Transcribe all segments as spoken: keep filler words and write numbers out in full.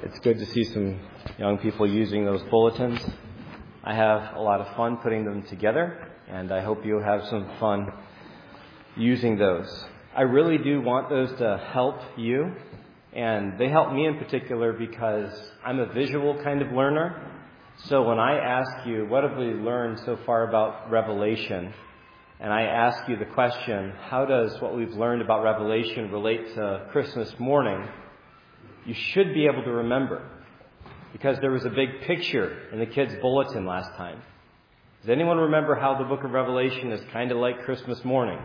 It's good to see some young people using those bulletins. I have a lot of fun putting them together, and I hope you'll have some fun using those. I really do want those to help you, and they help me in particular because I'm a visual kind of learner. So when I ask you, what have we learned so far about Revelation? And I ask you the question, how does what we've learned about Revelation relate to Christmas morning? You should be able to remember, because there was a big picture in the kids' bulletin last time. Does anyone remember how the book of Revelation is kind of like Christmas morning?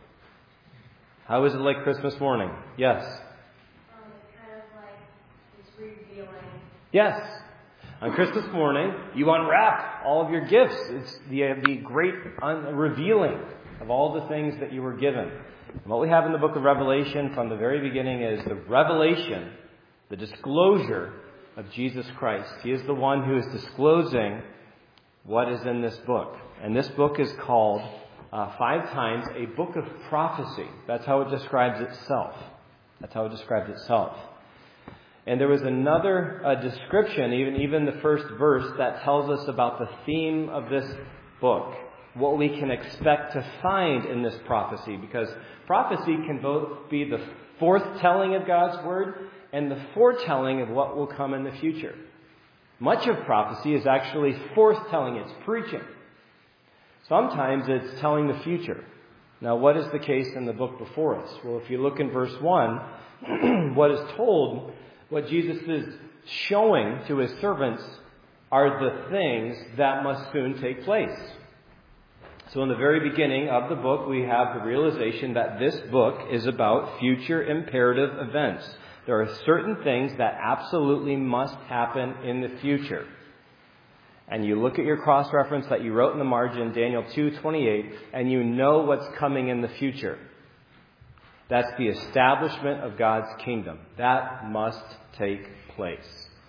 How is it like Christmas morning? Yes? Um, it's kind of like it's revealing. Yes. On Christmas morning, you unwrap all of your gifts. It's the, uh, the great un- revealing of all the things that you were given. And what we have in the book of Revelation from the very beginning is the revelation, the disclosure of Jesus Christ. He is the one who is disclosing what is in this book. And this book is called uh, five times a book of prophecy. That's how it describes itself. That's how it describes itself. And there was another uh, description, even, even the first verse, that tells us about the theme of this book, what we can expect to find in this prophecy. Because prophecy can both be the forthtelling of God's word and the foretelling of what will come in the future. Much of prophecy is actually forthtelling. It's preaching. Sometimes it's telling the future. Now, what is the case in the book before us? Well, if you look in verse one, what is told, what Jesus is showing to his servants are the things that must soon take place. So in the very beginning of the book, we have the realization that this book is about future imperative events. There are certain things that absolutely must happen in the future. And you look at your cross-reference that you wrote in the margin, Daniel two twenty-eight, and you know what's coming in the future. That's the establishment of God's kingdom. That must take place.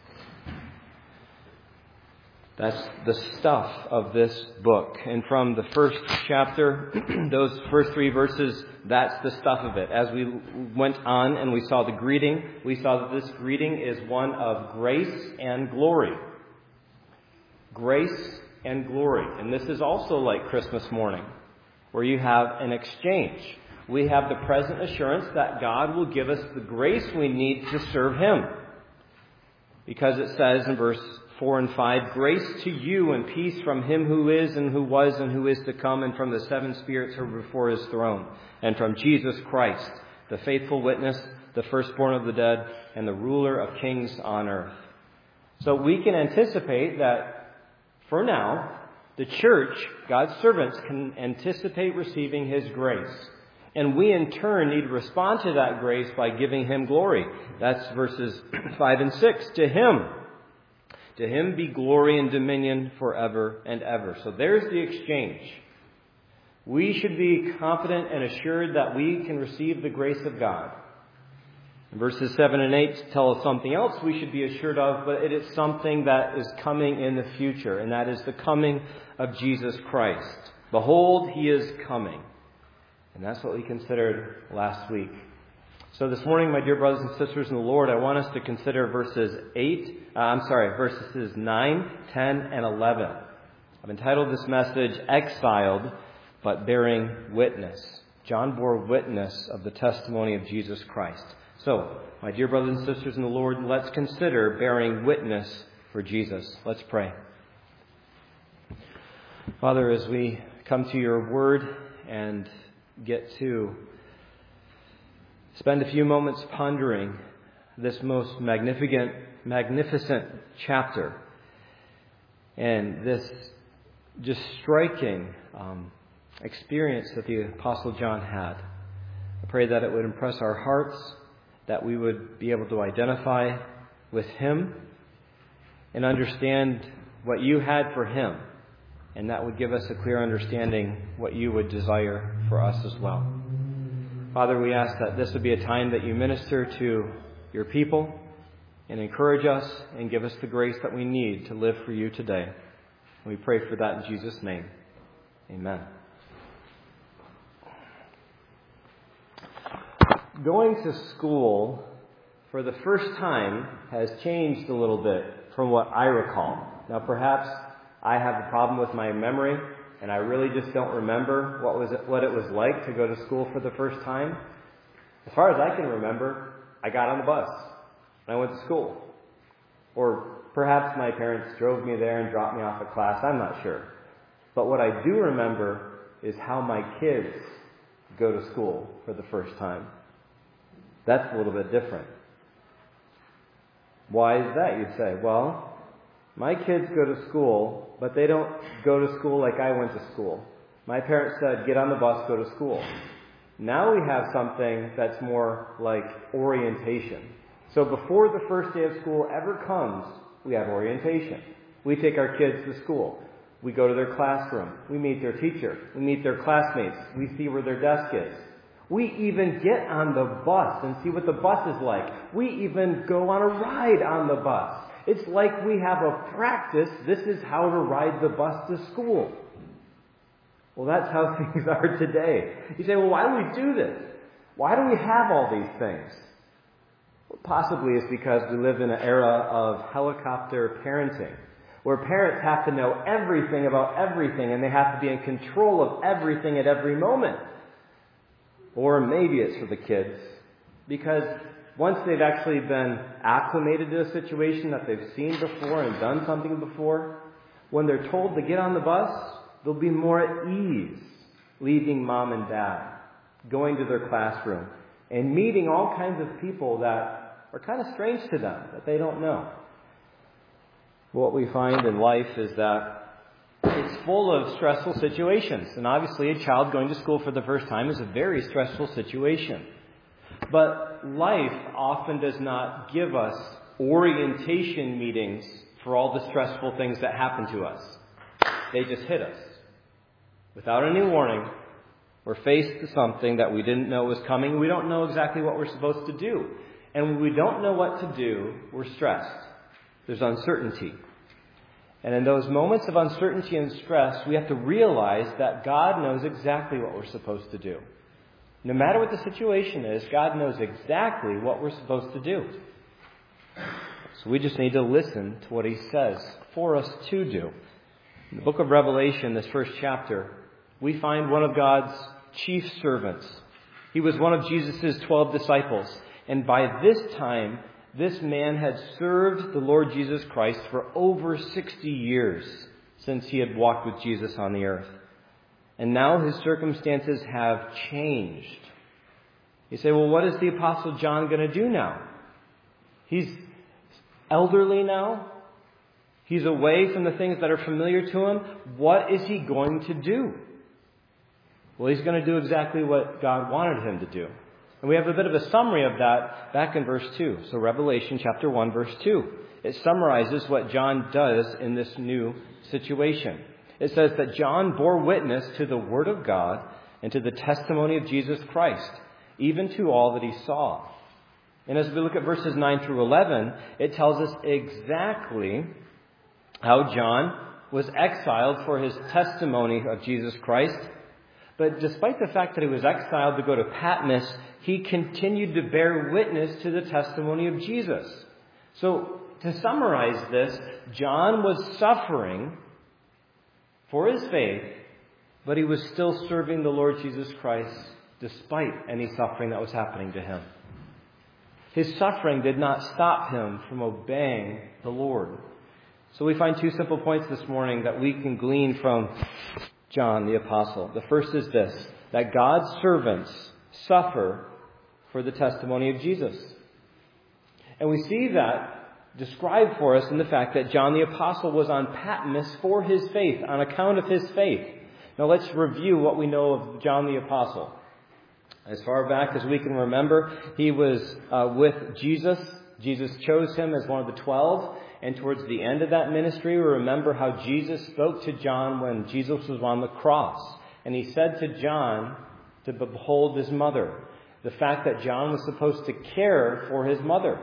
That's the stuff of this book. And from the first chapter, those first three verses, that's the stuff of it. As we went on and we saw the greeting, we saw that this greeting is one of grace and glory. Grace and glory. And this is also like Christmas morning, where you have an exchange. We have the present assurance that God will give us the grace we need to serve Him. Because it says in verse four and five, grace to you and peace from Him who is and who was and who is to come, and from the seven spirits who are before His throne, and from Jesus Christ, the faithful witness, the firstborn of the dead, and the ruler of kings on earth. So we can anticipate that for now, the church, God's servants, can anticipate receiving His grace. And we in turn need to respond to that grace by giving Him glory. That's verses five and six. To Him. To Him be glory and dominion forever and ever. So there's the exchange. We should be confident and assured that we can receive the grace of God. And verses seven and eight tell us something else we should be assured of, but it is something that is coming in the future, and that is the coming of Jesus Christ. Behold, He is coming. And that's what we considered last week. So this morning, my dear brothers and sisters in the Lord, I want us to consider verses eight, uh, I'm sorry, verses nine, ten, and eleven. I've entitled this message, Exiled, but Bearing Witness. John bore witness of the testimony of Jesus Christ. So, my dear brothers and sisters in the Lord, let's consider bearing witness for Jesus. Let's pray. Father, as we come to your word and get to spend a few moments pondering this most magnificent, magnificent chapter and this just striking um, experience that the Apostle John had. I pray that it would impress our hearts, that we would be able to identify with him and understand what you had for him. And that would give us a clear understanding what you would desire for us as well. Father, we ask that this would be a time that you minister to your people and encourage us and give us the grace that we need to live for you today. And we pray for that in Jesus' name. Amen. Going to school for the first time has changed a little bit from what I recall. Now, perhaps I have a problem with my memory, and I really just don't remember what was it, what it was like to go to school for the first time. As far as I can remember, I got on the bus and I went to school. Or perhaps my parents drove me there and dropped me off at class. I'm not sure. But what I do remember is how my kids go to school for the first time. That's a little bit different. Why is that, you say? Well, my kids go to school, but they don't go to school like I went to school. My parents said, get on the bus, go to school. Now we have something that's more like orientation. So before the first day of school ever comes, we have orientation. We take our kids to school. We go to their classroom. We meet their teacher. We meet their classmates. We see where their desk is. We even get on the bus and see what the bus is like. We even go on a ride on the bus. It's like we have a practice. This is how to ride the bus to school. Well, that's how things are today. You say, well, why do we do this? Why do we have all these things? Well, possibly it's because we live in an era of helicopter parenting, where parents have to know everything about everything and they have to be in control of everything at every moment. Or maybe it's for the kids, because once they've actually been acclimated to a situation that they've seen before and done something before, when they're told to get on the bus, they'll be more at ease leaving mom and dad, going to their classroom, and meeting all kinds of people that are kind of strange to them, that they don't know. What we find in life is that it's full of stressful situations. And obviously a child going to school for the first time is a very stressful situation. But life often does not give us orientation meetings for all the stressful things that happen to us. They just hit us. Without any warning, we're faced to something that we didn't know was coming. We don't know exactly what we're supposed to do. And when we don't know what to do, we're stressed. There's uncertainty. And in those moments of uncertainty and stress, we have to realize that God knows exactly what we're supposed to do. No matter what the situation is, God knows exactly what we're supposed to do. So we just need to listen to what He says for us to do. In the book of Revelation, this first chapter, we find one of God's chief servants. He was one of Jesus' twelve disciples. And by this time, this man had served the Lord Jesus Christ for over sixty years since he had walked with Jesus on the earth. And now his circumstances have changed. You say, well, what is the Apostle John going to do now? He's elderly now. He's away from the things that are familiar to him. What is he going to do? Well, he's going to do exactly what God wanted him to do. And we have a bit of a summary of that back in verse two. So Revelation chapter one, verse two. It summarizes what John does in this new situation. It says that John bore witness to the Word of God and to the testimony of Jesus Christ, even to all that he saw. And as we look at verses nine through eleven, it tells us exactly how John was exiled for his testimony of Jesus Christ. But despite the fact that he was exiled to go to Patmos, he continued to bear witness to the testimony of Jesus. So, to summarize this, John was suffering for his faith, but he was still serving the Lord Jesus Christ despite any suffering that was happening to him. His suffering did not stop him from obeying the Lord. So we find two simple points this morning that we can glean from John the Apostle. The first is this, that God's servants suffer for the testimony of Jesus. And we see that described for us in the fact that John the Apostle was on Patmos for his faith, on account of his faith. Now let's review what we know of John the Apostle. As far back as we can remember, he was uh, with Jesus. Jesus chose him as one of the twelve. And towards the end of that ministry, we remember how Jesus spoke to John when Jesus was on the cross. And he said to John to behold his mother. The fact that John was supposed to care for his mother.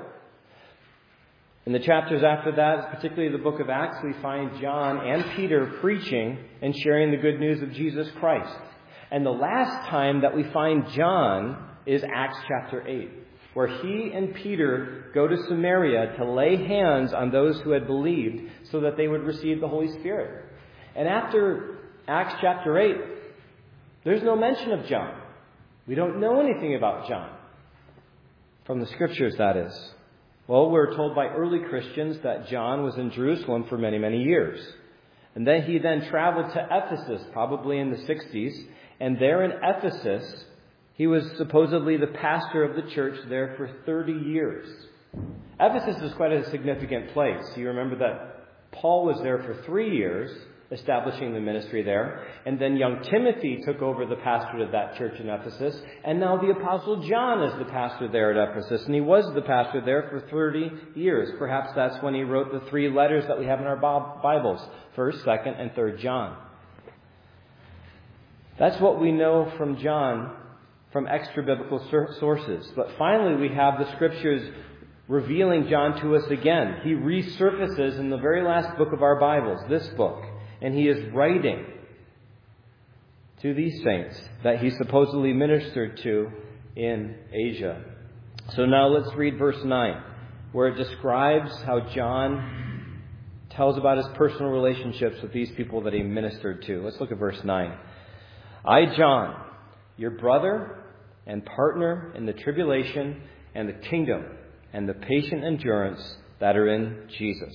In the chapters after that, particularly the book of Acts, we find John and Peter preaching and sharing the good news of Jesus Christ. And the last time that we find John is Acts chapter eight. where he and Peter go to Samaria to lay hands on those who had believed so that they would receive the Holy Spirit. And after Acts chapter eight, there's no mention of John. We don't know anything about John. From the Scriptures, that is. Well, we're told by early Christians that John was in Jerusalem for many, many years. And then he then traveled to Ephesus, probably in the sixties. And there in Ephesus, he was supposedly the pastor of the church there for thirty years. Ephesus is quite a significant place. You remember that Paul was there for three years, establishing the ministry there. And then young Timothy took over the pastorate of that church in Ephesus. And now the Apostle John is the pastor there at Ephesus. And he was the pastor there for thirty years. Perhaps that's when he wrote the three letters that we have in our Bibles. First, Second, and Third John. That's what we know from John from extra-biblical sources. But finally, we have the Scriptures revealing John to us again. He resurfaces in the very last book of our Bibles, this book. And he is writing to these saints that he supposedly ministered to in Asia. So now let's read verse nine, where it describes how John tells about his personal relationships with these people that he ministered to. Let's look at verse nine. I, John, your brother and partner in the tribulation and the kingdom and the patient endurance that are in Jesus.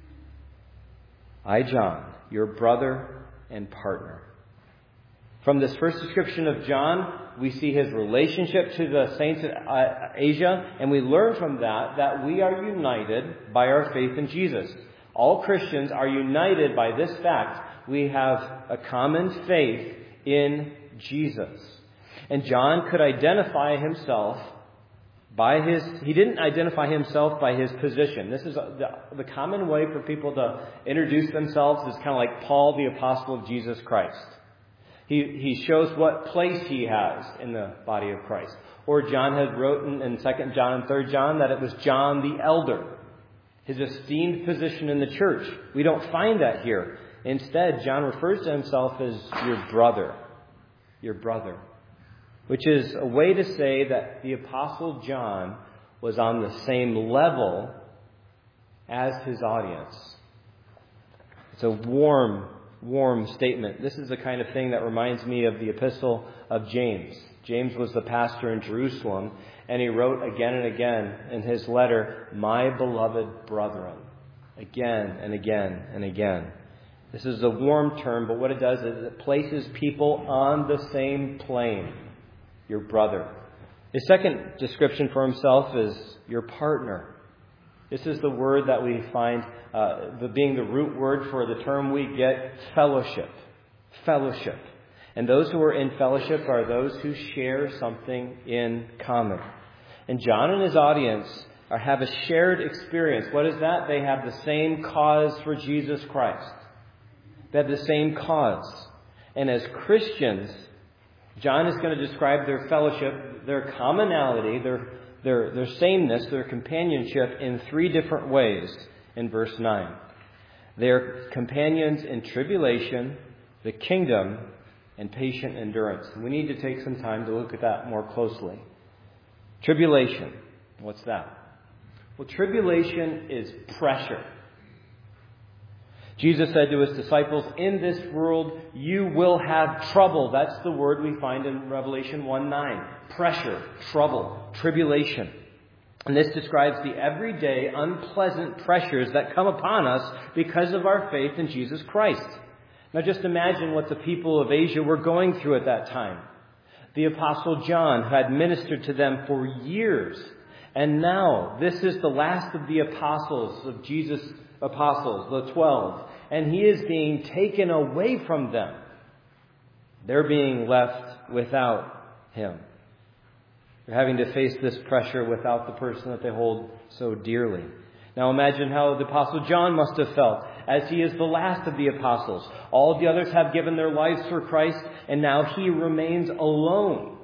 I, John, your brother and partner. From this first description of John, we see his relationship to the saints of Asia, and we learn from that that we are united by our faith in Jesus. All Christians are united by this fact. We have a common faith in Jesus. And John could identify himself by his, he didn't identify himself by his position. This is a, the, the common way for people to introduce themselves is kind of like Paul, the apostle of Jesus Christ. He, he shows what place he has in the body of Christ. Or John had written in Second John and Third John that it was John the elder, his esteemed position in the church. We don't find that here. Instead, John refers to himself as your brother. Your brother. Which is a way to say that the Apostle John was on the same level as his audience. It's a warm, warm statement. This is the kind of thing that reminds me of the epistle of James. James was the pastor in Jerusalem, and he wrote again and again in his letter, my beloved brethren. Again and again and again. This is a warm term, but what it does is it places people on the same plane. Your brother. His second description for himself is your partner. This is the word that we find uh, the, being the root word for the term we get, fellowship. Fellowship. And those who are in fellowship are those who share something in common. And John and his audience are, have a shared experience. What is that? They have the same cause for Jesus Christ. They have the same cause. And as Christians, John is going to describe their fellowship, their commonality, their, their, their sameness, their companionship in three different ways in verse nine. They're companions in tribulation, the kingdom, and patient endurance. We need to take some time to look at that more closely. Tribulation. What's that? Well, tribulation is pressure. Jesus said to his disciples, in this world you will have trouble. That's the word we find in Revelation one nine. Pressure, trouble, tribulation. And this describes the everyday unpleasant pressures that come upon us because of our faith in Jesus Christ. Now just imagine what the people of Asia were going through at that time. The Apostle John had ministered to them for years. And now this is the last of the apostles of Jesus' apostles, the twelve. And he is being taken away from them. They're being left without him. They're having to face this pressure without the person that they hold so dearly. Now imagine how the Apostle John must have felt as he is the last of the apostles. All of the others have given their lives for Christ, and now he remains alone.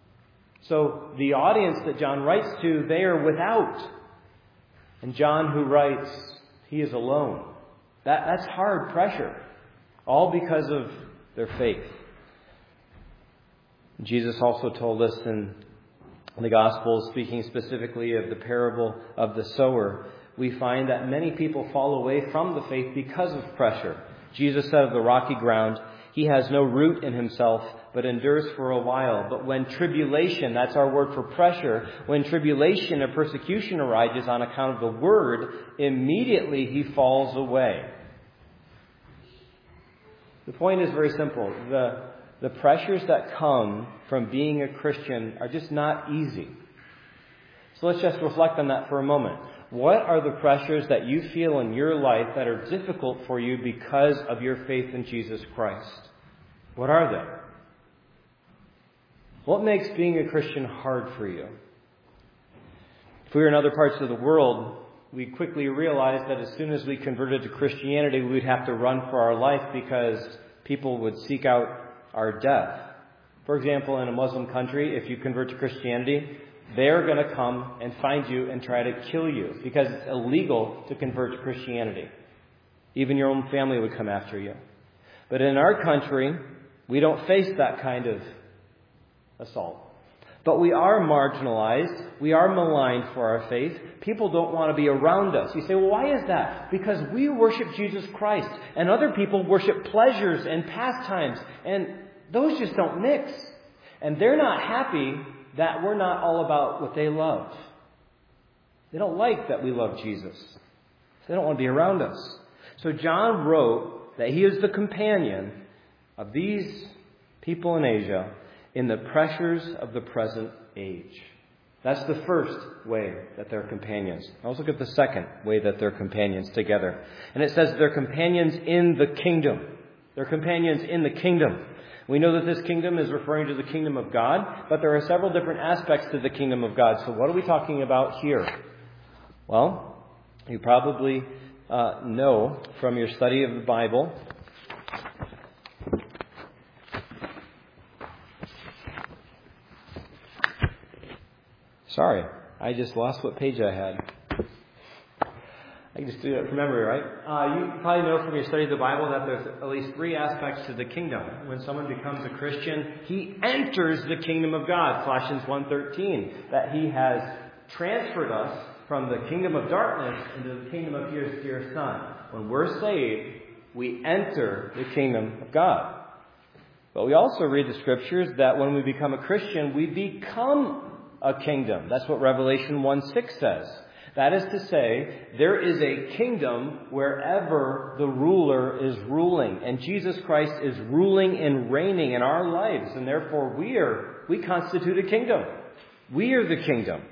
So the audience that John writes to, they are without. And John, who writes, he is alone. That, that's hard pressure. All because of their faith. Jesus also told us in In the Gospels, speaking specifically of the parable of the sower, we find that many people fall away from the faith because of pressure. Jesus said of the rocky ground, he has no root in himself, but endures for a while. But when tribulation, that's our word for pressure, when tribulation or persecution arises on account of the word, immediately he falls away. The point is very simple. The, the pressures that come from being a Christian are just not easy. So let's just reflect on that for a moment. What are the pressures that you feel in your life that are difficult for you because of your faith in Jesus Christ? What are they? What makes being a Christian hard for you? If we were in other parts of the world, we quickly realized that as soon as we converted to Christianity, we would have to run for our life because people would seek out our death. For example, in a Muslim country, if you convert to Christianity, they're going to come and find you and try to kill you because it's illegal to convert to Christianity. Even your own family would come after you. But in our country, we don't face that kind of assault. But we are marginalized. We are maligned for our faith. People don't want to be around us. You say, well, why is that? Because we worship Jesus Christ, and other people worship pleasures and pastimes, and those just don't mix. And they're not happy that we're not all about what they love. They don't like that we love Jesus. They don't want to be around us. So John wrote that he is the companion of these people in Asia in the pressures of the present age. That's the first way that they're companions. Now let's look at the second way that they're companions together. And it says they're companions in the kingdom. They're companions in the kingdom. We know that this kingdom is referring to the kingdom of God, but there are several different aspects to the kingdom of God. So what are we talking about here? Well, you probably uh, know from your study of the Bible Sorry, I just lost what page I had. I can just do that from memory, right? Uh, you probably know from your study of the Bible that there's at least three aspects to the kingdom. When someone becomes a Christian, he enters the kingdom of God, Colossians one thirteen, that he has transferred us from the kingdom of darkness into the kingdom of his dear Son. When we're saved, we enter the kingdom of God. But we also read the scriptures that when we become a Christian, we become a kingdom. That's what Revelation one six says. That is to say, there is a kingdom wherever the ruler is ruling. And Jesus Christ is ruling and reigning in our lives. And therefore we are, we constitute a kingdom. We are the kingdom.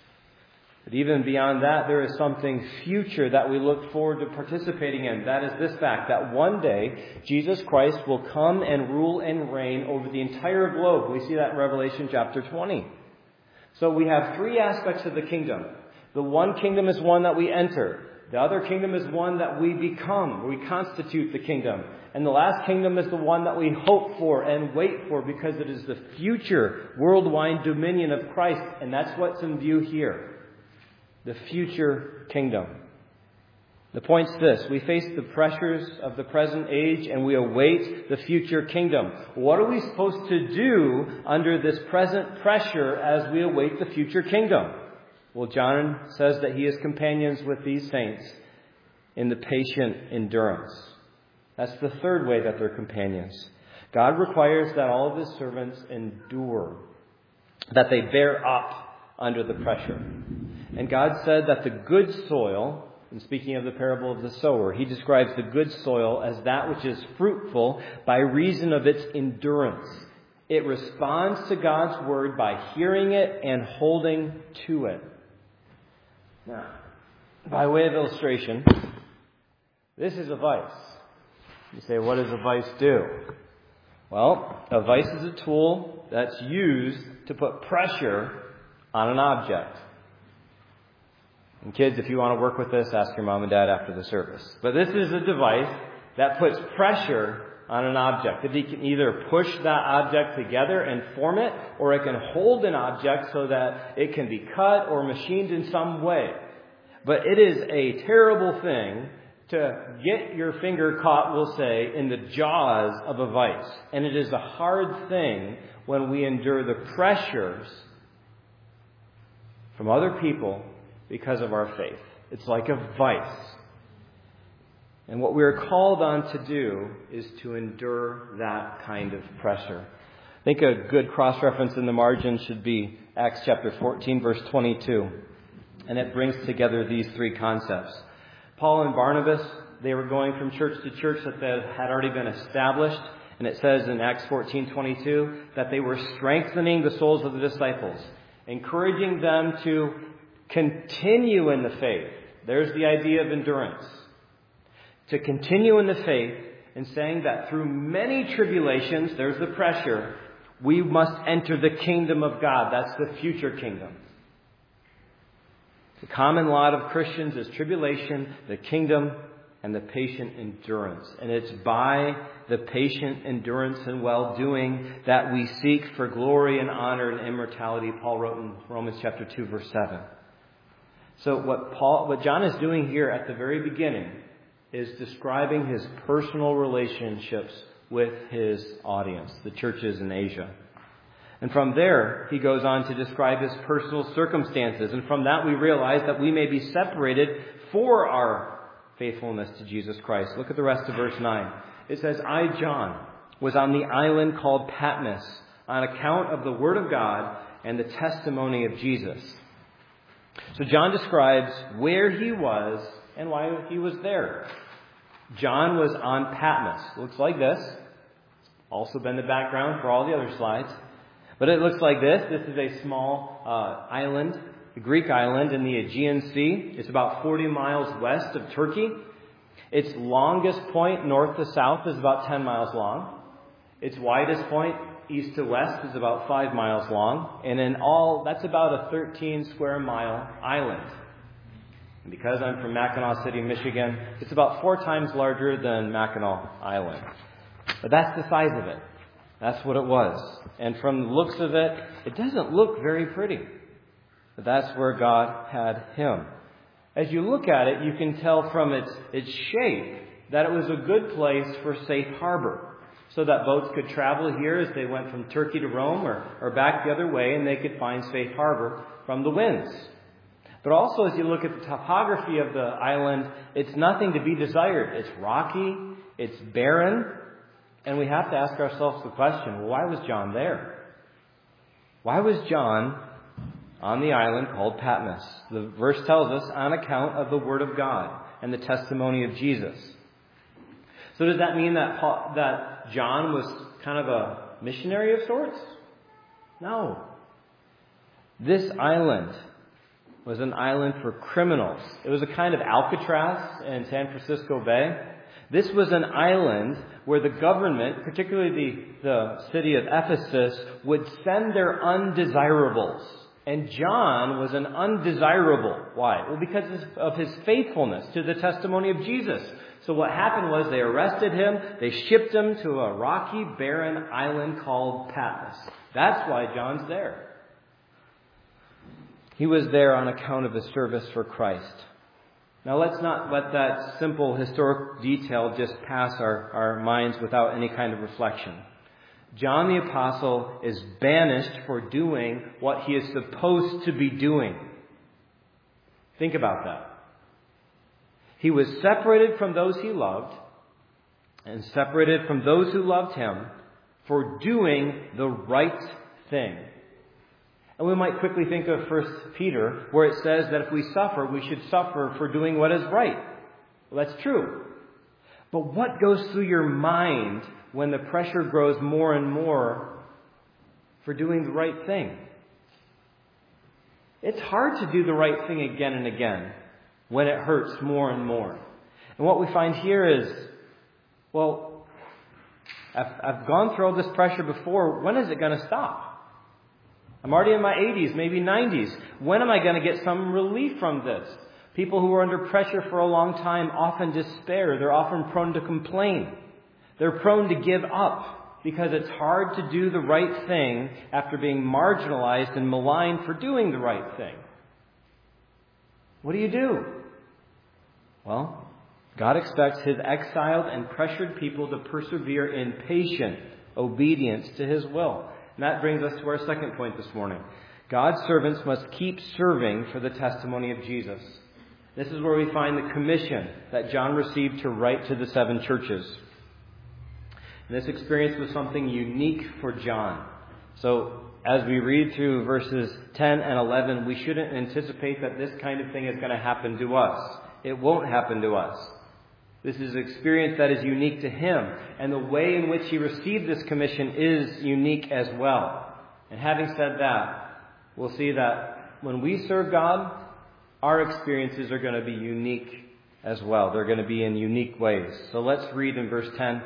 But even beyond that, there is something future that we look forward to participating in. That is this fact, that one day Jesus Christ will come and rule and reign over the entire globe. We see that in Revelation chapter twenty. So we have three aspects of the kingdom. The one kingdom is one that we enter. The other kingdom is one that we become. We constitute the kingdom. And the last kingdom is the one that we hope for and wait for because it is the future worldwide dominion of Christ. And that's what's in view here. The future kingdom. The point's this. We face the pressures of the present age and we await the future kingdom. What are we supposed to do under this present pressure as we await the future kingdom? Well, John says that he is companions with these saints in the patient endurance. That's the third way that they're companions. God requires that all of his servants endure, that they bear up under the pressure. And God said that the good soil, and speaking of the parable of the sower, he describes the good soil as that which is fruitful by reason of its endurance. It responds to God's word by hearing it and holding to it. Now, by way of illustration, this is a vice. You say, what does a vice do? Well, a vice is a tool that's used to put pressure on an object. And kids, if you want to work with this, ask your mom and dad after the service. But this is a device that puts pressure on an object. It can either push that object together and form it, or it can hold an object so that it can be cut or machined in some way. But it is a terrible thing to get your finger caught, we'll say, in the jaws of a vice. And it is a hard thing when we endure the pressures from other people because of our faith. It's like a vice. And what we are called on to do is to endure that kind of pressure. I think a good cross-reference in the margin should be Acts chapter fourteen, verse twenty-two. And it brings together these three concepts. Paul and Barnabas, they were going from church to church that had already been established. And it says in Acts fourteen twenty-two that they were strengthening the souls of the disciples, encouraging them to continue in the faith. There's the idea of endurance. To continue in the faith and saying that through many tribulations, there's the pressure, we must enter the kingdom of God. That's the future kingdom. The common lot of Christians is tribulation, the kingdom, and the patient endurance. And it's by the patient endurance and well-doing that we seek for glory and honor and immortality, Paul wrote in Romans chapter two, verse seven. So what Paul, what John is doing here at the very beginning is describing his personal relationships with his audience, the churches in Asia. And from there, he goes on to describe his personal circumstances. And from that, we realize that we may be separated for our faithfulness to Jesus Christ. Look at the rest of verse nine. It says, I, John, was on the island called Patmos on account of the word of God and the testimony of Jesus. So John describes where he was and why he was there. John was on Patmos. It looks like this. It's also been the background for all the other slides. But it looks like this. This is a small uh, island, a Greek island in the Aegean Sea. It's about forty miles west of Turkey. Its longest point, north to south, is about ten miles long. Its widest point, east to west, is about five miles long. And in all, that's about a thirteen square mile island. And because I'm from Mackinac City, Michigan, it's about four times larger than Mackinac Island. But that's the size of it. That's what it was. And from the looks of it, it doesn't look very pretty. But that's where God had him. As you look at it, you can tell from its, its shape that it was a good place for safe harbor. So that boats could travel here as they went from Turkey to Rome or, or back the other way, and they could find safe harbor from the winds. But also, as you look at the topography of the island, it's nothing to be desired. It's rocky, it's barren, and we have to ask ourselves the question, well, why was John there? Why was John on the island called Patmos? The verse tells us, on account of the word of God and the testimony of Jesus. So does that mean that Paul, that John was kind of a missionary of sorts? No. This island was an island for criminals. It was a kind of Alcatraz in San Francisco Bay. This was an island where the government, particularly the, the city of Ephesus, would send their undesirables. And John was an undesirable. Why? Well, because of his faithfulness to the testimony of Jesus. So what happened was they arrested him, they shipped him to a rocky, barren island called Patmos. That's why John's there. He was there on account of his service for Christ. Now let's not let that simple historic detail just pass our, our minds without any kind of reflection. John the Apostle is banished for doing what he is supposed to be doing. Think about that. He was separated from those he loved and separated from those who loved him for doing the right thing. And we might quickly think of First Peter, where it says that if we suffer, we should suffer for doing what is right. Well, that's true. But what goes through your mind when the pressure grows more and more for doing the right thing? It's hard to do the right thing again and again when it hurts more and more. And what we find here is, well, I've, I've gone through all this pressure before. When is it going to stop? I'm already in my eighties, maybe nineties. When am I going to get some relief from this? People who are under pressure for a long time often despair. They're often prone to complain. They're prone to give up because it's hard to do the right thing after being marginalized and maligned for doing the right thing. What do you do? Well, God expects His exiled and pressured people to persevere in patient obedience to His will. And that brings us to our second point this morning. God's servants must keep serving for the testimony of Jesus. This is where we find the commission that John received to write to the seven churches. And this experience was something unique for John. So, as we read through verses ten and eleven, we shouldn't anticipate that this kind of thing is going to happen to us. It won't happen to us. This is an experience that is unique to him. And the way in which he received this commission is unique as well. And having said that, we'll see that when we serve God, our experiences are going to be unique as well. They're going to be in unique ways. So let's read in verse ten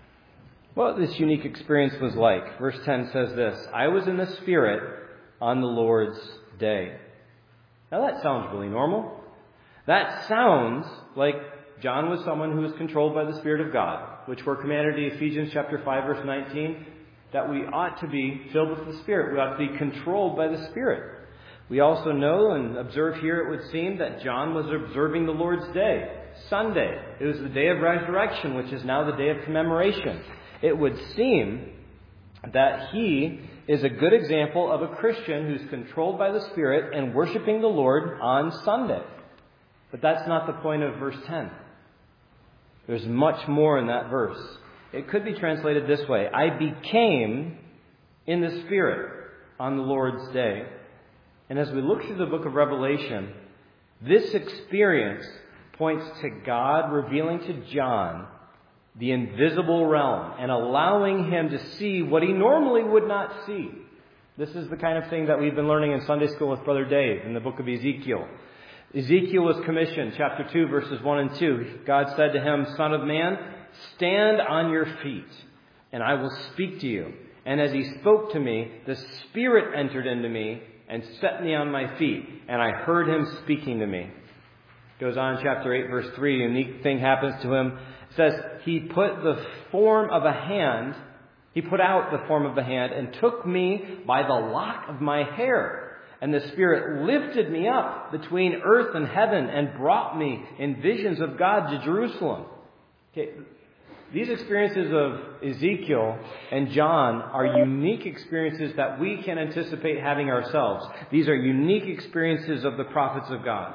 what this unique experience was like. Verse ten says this, I was in the Spirit on the Lord's day. Now that sounds really normal. That sounds like John was someone who was controlled by the Spirit of God, which we're commanded in Ephesians chapter five, verse nineteen, that we ought to be filled with the Spirit. We ought to be controlled by the Spirit. We also know and observe here, it would seem, that John was observing the Lord's Day, Sunday. It was the day of resurrection, which is now the day of commemoration. It would seem that he is a good example of a Christian who's controlled by the Spirit and worshiping the Lord on Sunday. But that's not the point of verse ten. There's much more in that verse. It could be translated this way. I became in the Spirit on the Lord's day. And as we look through the book of Revelation, this experience points to God revealing to John the invisible realm and allowing him to see what he normally would not see. This is the kind of thing that we've been learning in Sunday school with Brother Dave in the book of Ezekiel. Ezekiel was commissioned, chapter two, verses one and two. God said to him, Son of man, stand on your feet, and I will speak to you. And as he spoke to me, the Spirit entered into me and set me on my feet, and I heard him speaking to me. Goes on in chapter eight, verse three, a unique thing happens to him. It says, he put the form of a hand, he put out the form of a hand and took me by the lock of my hair. And the Spirit lifted me up between earth and heaven and brought me in visions of God to Jerusalem. Okay, these experiences of Ezekiel and John are unique experiences that we can anticipate having ourselves. These are unique experiences of the prophets of God.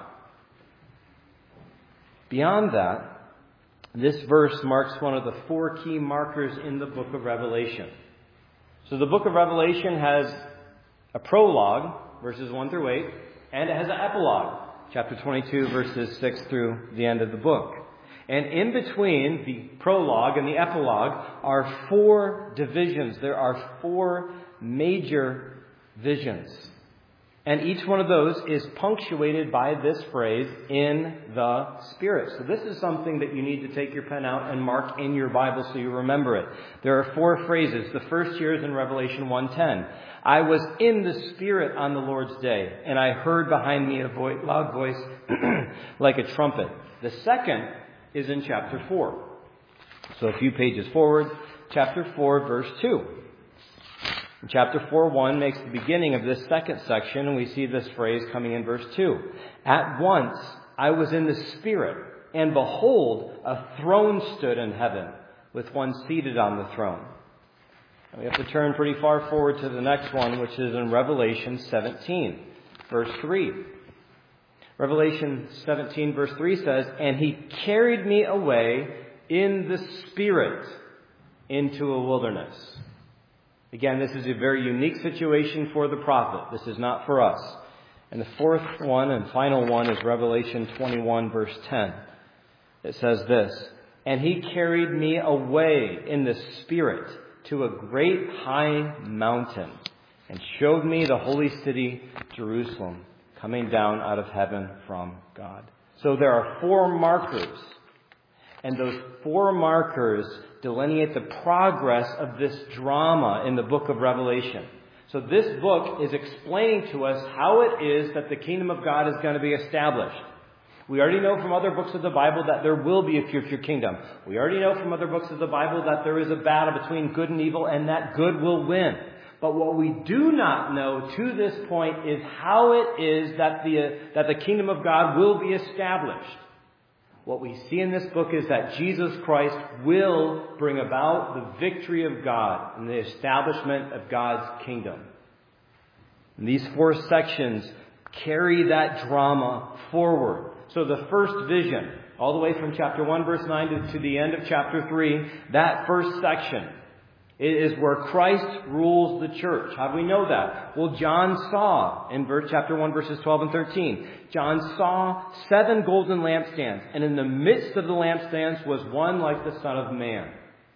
Beyond that, this verse marks one of the four key markers in the book of Revelation. So the book of Revelation has a prologue, verses one through eight, and it has an epilogue, chapter twenty-two, verses six through the end of the book. And in between the prologue and the epilogue are four divisions. There are four major visions. And each one of those is punctuated by this phrase, in the Spirit. So this is something that you need to take your pen out and mark in your Bible so you remember it. There are four phrases. The first here is in Revelation one ten. I was in the Spirit on the Lord's day, and I heard behind me a vo- loud voice like a trumpet. The second is in chapter four. So a few pages forward, chapter four, verse two. Chapter four one makes the beginning of this second section, and we see this phrase coming in verse two. At once I was in the Spirit, and behold, a throne stood in heaven, with one seated on the throne. And we have to turn pretty far forward to the next one, which is in Revelation seventeen, verse three. Revelation seventeen, verse three says, and he carried me away in the Spirit into a wilderness. Again, this is a very unique situation for the prophet. This is not for us. And the fourth one and final one is Revelation twenty-one, verse ten. It says this, and he carried me away in the Spirit to a great high mountain and showed me the holy city, Jerusalem, coming down out of heaven from God. So there are four markers. And those four markers delineate the progress of this drama in the book of Revelation. So this book is explaining to us how it is that the kingdom of God is going to be established. We already know from other books of the Bible that there will be a future kingdom. We already know from other books of the Bible that there is a battle between good and evil and that good will win. But what we do not know to this point is how it is that the, that the kingdom of God will be established. What we see in this book is that Jesus Christ will bring about the victory of God and the establishment of God's kingdom. And these four sections carry that drama forward. So the first vision, all the way from chapter one, verse nine to, to the end of chapter three, that first section, it is where Christ rules the church. How do we know that? Well, John saw in verse, chapter one, verses twelve and thirteen. John saw seven golden lampstands, and in the midst of the lampstands was one like the Son of Man.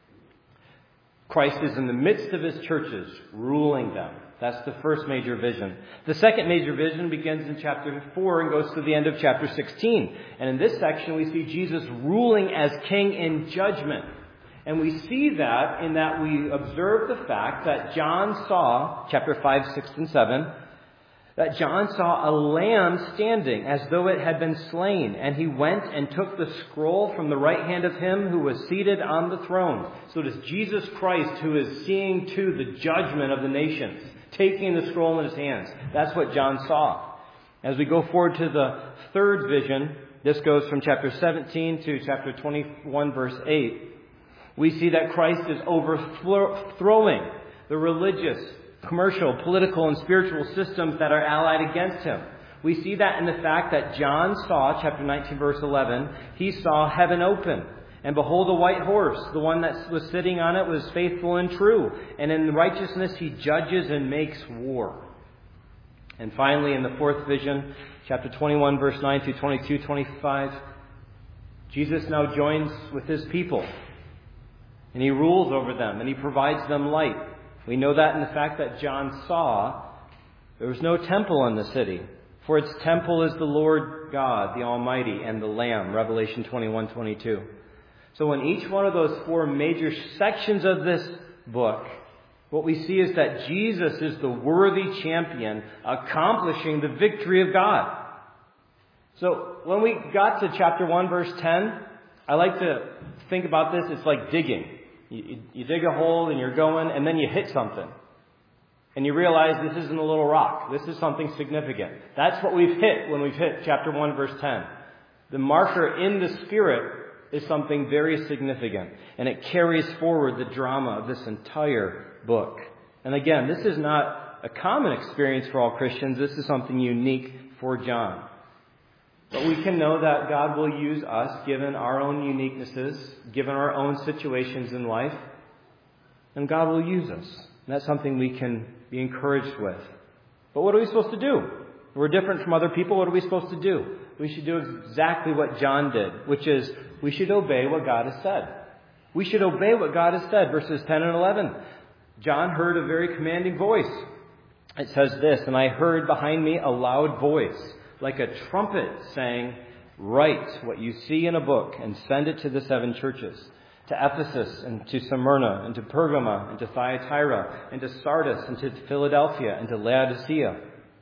Christ is in the midst of his churches, ruling them. That's the first major vision. The second major vision begins in chapter four and goes to the end of chapter sixteen. And in this section, we see Jesus ruling as king in judgment. And we see that in that we observe the fact that John saw, chapter five, six, and seven, that John saw a lamb standing as though it had been slain. And he went and took the scroll from the right hand of him who was seated on the throne. So it is Jesus Christ who is seeing to the judgment of the nations, taking the scroll in his hands. That's what John saw. As we go forward to the third vision, this goes from chapter seventeen to chapter twenty-one, verse eight. We see that Christ is overthrowing the religious, commercial, political, and spiritual systems that are allied against him. We see that in the fact that John saw, chapter nineteen, verse eleven, he saw heaven open. And behold, a white horse. The one that was sitting on it was faithful and true. And in righteousness he judges and makes war. And finally, in the fourth vision, chapter twenty-one, verse nine through twenty-two, twenty-five, Jesus now joins with his people. And he rules over them, and he provides them light. We know that in the fact that John saw there was no temple in the city, for its temple is the Lord God, the Almighty, and the Lamb, Revelation twenty-one, twenty-two. So in each one of those four major sections of this book, what we see is that Jesus is the worthy champion accomplishing the victory of God. So when we got to chapter one, verse ten, I like to think about this. It's like digging. You, you, you dig a hole and you're going, and then you hit something. And you realize this isn't a little rock. This is something significant. That's what we've hit when we've hit chapter one, verse ten. The marker in the Spirit is something very significant. And it carries forward the drama of this entire book. And again, this is not a common experience for all Christians. This is something unique for John. But we can know that God will use us, given our own uniquenesses, given our own situations in life. And God will use us. And that's something we can be encouraged with. But what are we supposed to do? We're different from other people. What are we supposed to do? We should do exactly what John did, which is we should obey what God has said. We should obey what God has said, verses ten and eleven. John heard a very commanding voice. It says this, and I heard behind me a loud voice, like a trumpet, saying, write what you see in a book and send it to the seven churches, to Ephesus and to Smyrna and to Pergama and to Thyatira and to Sardis and to Philadelphia and to Laodicea.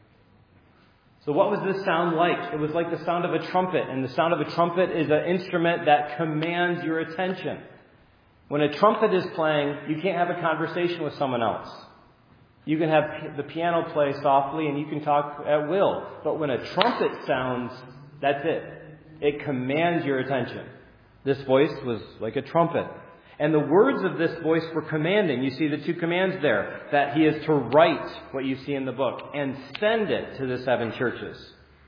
So what was this sound like? It was like the sound of a trumpet, and the sound of a trumpet is an instrument that commands your attention. When a trumpet is playing, you can't have a conversation with someone else. You can have the piano play softly and you can talk at will. But when a trumpet sounds, that's it. It commands your attention. This voice was like a trumpet. And the words of this voice were commanding. You see the two commands there. That he is to write what you see in the book and send it to the seven churches.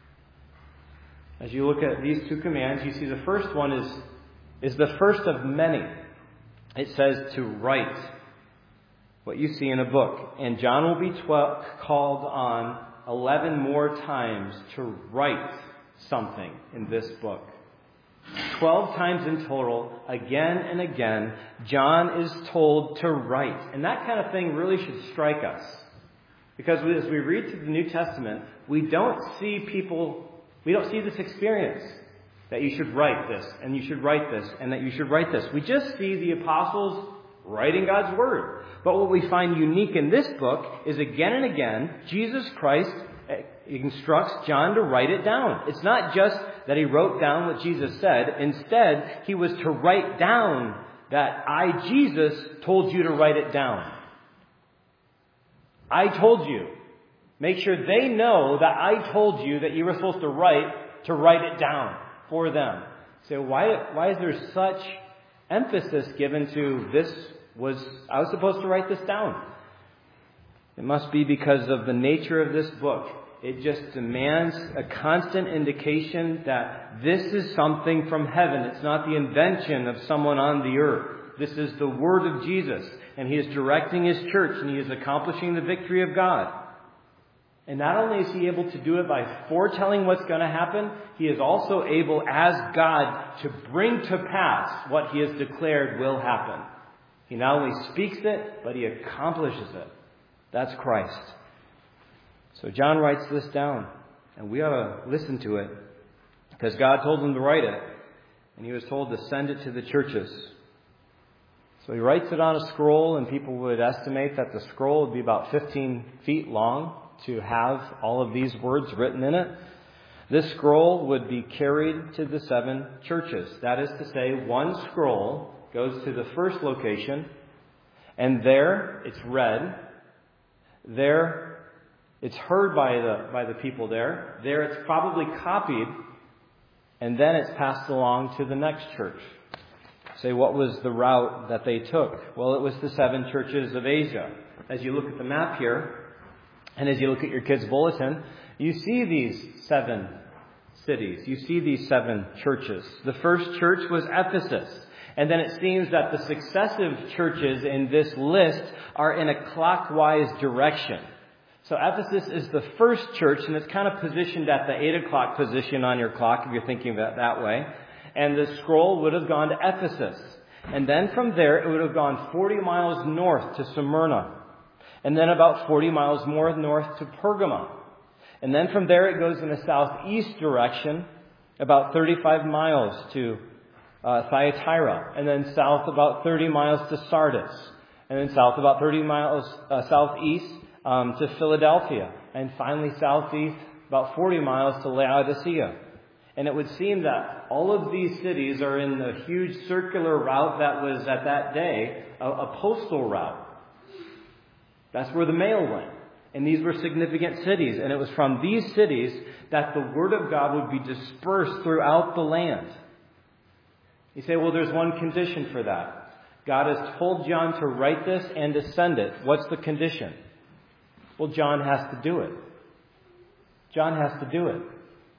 As you look at these two commands, you see the first one is, is the first of many. It says to write what you see in a book. And John will be twelve, called on eleven more times to write something in this book. Twelve times in total, again and again, John is told to write. And that kind of thing really should strike us. Because as we read through the New Testament, we don't see people, we don't see this experience. That you should write this, and you should write this, and that you should write this. We just see the apostles writing God's Word. But what we find unique in this book is again and again, Jesus Christ instructs John to write it down. It's not just that he wrote down what Jesus said. Instead, he was to write down that I, Jesus, told you to write it down. I told you. Make sure they know that I told you that you were supposed to write, to write it down for them. So why, why is there such emphasis given to this was, I was supposed to write this down? It must be because of the nature of this book. It just demands a constant indication that this is something from heaven. It's not the invention of someone on the earth. This is the word of Jesus, and He is directing His church, and He is accomplishing the victory of God. And not only is He able to do it by foretelling what's going to happen, He is also able, as God, to bring to pass what He has declared will happen. He not only speaks it, but He accomplishes it. That's Christ. So John writes this down, and we ought to listen to it, because God told him to write it, and he was told to send it to the churches. So he writes it on a scroll, and people would estimate that the scroll would be about fifteen feet long to have all of these words written in it. This scroll would be carried to the seven churches. That is to say, one scroll goes to the first location, and there it's read. There it's heard by the by the people there. There it's probably copied, and then it's passed along to the next church. Say, what was the route that they took? Well, it was the seven churches of Asia. As you look at the map here, and as you look at your kids' bulletin, you see these seven cities. You see these seven churches. The first church was Ephesus. And then it seems that the successive churches in this list are in a clockwise direction. So Ephesus is the first church, and it's kind of positioned at the eight o'clock position on your clock, if you're thinking of it that way. And the scroll would have gone to Ephesus. And then from there, it would have gone forty miles north to Smyrna. And then about forty miles more north to Pergamum. And then from there, it goes in a southeast direction, about thirty-five miles to uh, Thyatira. And then south about thirty miles to Sardis. And then south about thirty miles uh, southeast Um, to Philadelphia, and finally southeast about forty miles to Laodicea. And it would seem that all of these cities are in the huge circular route that was at that day a, a postal route. That's where the mail went. And these were significant cities. And it was from these cities that the Word of God would be dispersed throughout the land. You say, well, there's one condition for that. God has told John to write this and to send it. What's the condition? Well, John has to do it. John has to do it.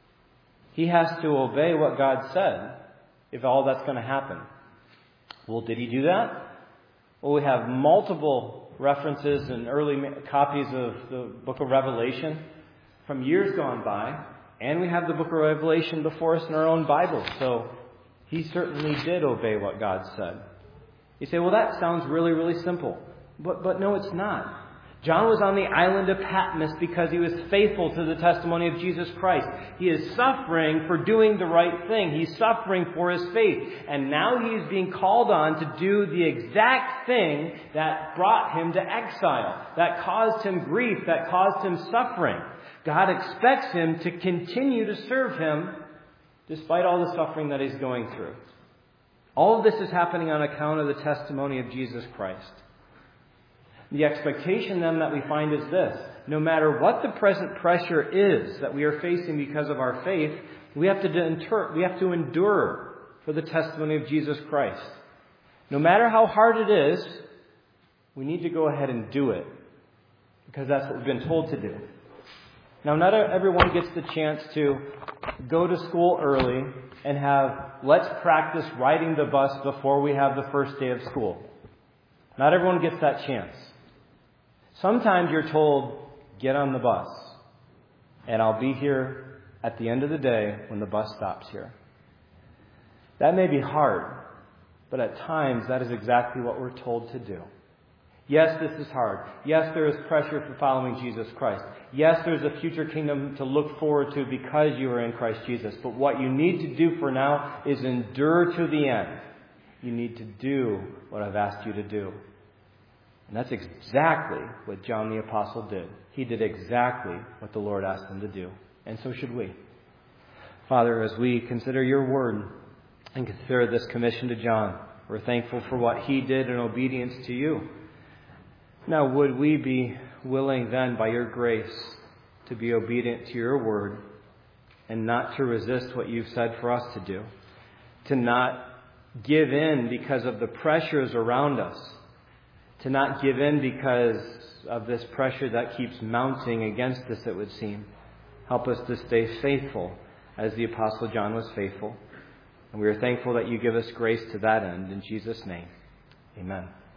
He has to obey what God said if all that's going to happen. Well, did he do that? Well, we have multiple references and early copies of the book of Revelation from years gone by. And we have the book of Revelation before us in our own Bible. So he certainly did obey what God said. You say, well, that sounds really, really simple. But, but no, it's not. John was on the island of Patmos because he was faithful to the testimony of Jesus Christ. He is suffering for doing the right thing. He's suffering for his faith. And now he is being called on to do the exact thing that brought him to exile, that caused him grief, that caused him suffering. God expects him to continue to serve him despite all the suffering that he's going through. All of this is happening on account of the testimony of Jesus Christ. The expectation then that we find is this: no matter what the present pressure is that we are facing because of our faith, we have to endure, we have to endure for the testimony of Jesus Christ. No matter how hard it is, we need to go ahead and do it, because that's what we've been told to do. Now, not everyone gets the chance to go to school early and have, let's practice riding the bus before we have the first day of school. Not everyone gets that chance. Sometimes you're told, get on the bus, and I'll be here at the end of the day when the bus stops here. That may be hard, but at times that is exactly what we're told to do. Yes, this is hard. Yes, there is pressure for following Jesus Christ. Yes, there's a future kingdom to look forward to because you are in Christ Jesus. But what you need to do for now is endure to the end. You need to do what I've asked you to do. And that's exactly what John the Apostle did. He did exactly what the Lord asked him to do. And so should we. Father, as we consider your word and consider this commission to John, we're thankful for what he did in obedience to you. Now, would we be willing then, by your grace, to be obedient to your word and not to resist what you've said for us to do, to not give in because of the pressures around us, to not give in because of this pressure that keeps mounting against us, it would seem. Help us to stay faithful as the Apostle John was faithful. And we are thankful that you give us grace to that end. In Jesus' name, amen.